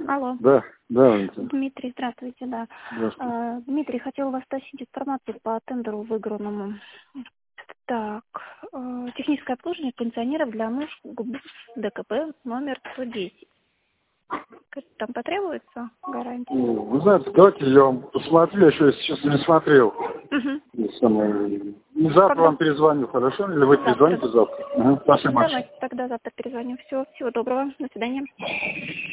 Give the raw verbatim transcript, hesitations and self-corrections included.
Алло. Да, да, Валентин. Дмитрий, здравствуйте, да. Здравствуйте. А, Дмитрий, хотел у вас спросить информацию по тендеру выигранному. Так, э, техническое обслуживание кондиционеров для нужд ГУБ ДКП номер сто десять. Там потребуется гарантия? Ну, вы знаете, давайте я вам посмотрю, я еще если честно не смотрел. Угу. Самое... И завтра Когда? вам перезвоню, хорошо? Или вы Завтра. перезвоните завтра? Ага, спасибо большое. Давайте тогда завтра перезвоню. Все, всего доброго. До свидания.